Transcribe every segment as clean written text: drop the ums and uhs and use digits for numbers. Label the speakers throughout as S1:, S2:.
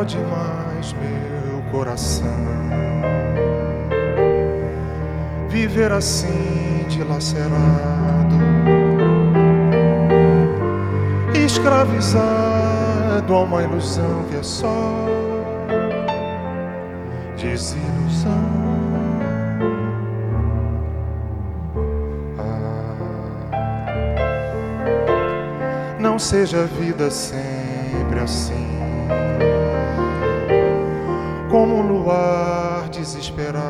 S1: pode mais meu coração viver assim dilacerado, escravizado a uma ilusão que é só desilusão. Não seja a vida sempre assim, como um luar desesperado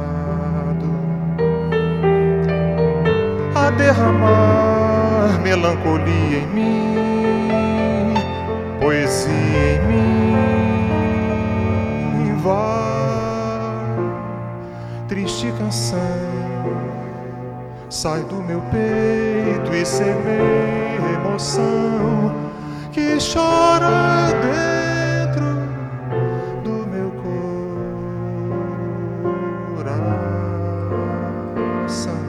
S1: a derramar melancolia em mim, poesia em mim. Vá, triste canção, sai do meu peito e semeia emoção que chora dentro do meu coração.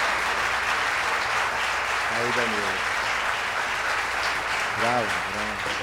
S2: Aí, Danilo. Bravo, bravo.